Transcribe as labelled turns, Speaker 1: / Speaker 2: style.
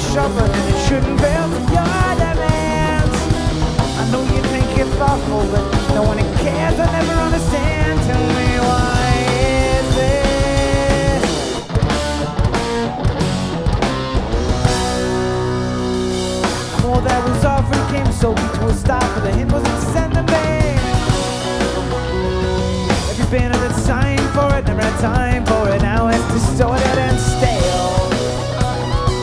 Speaker 1: shove, but it shouldn't fail to your demands. I know you think it's thoughtful, but no one cares. I never understand. Tell me why is this? All that was offered came so beat to a stop, but the hint wasn't to send them back. Every banner that signed for it never had time.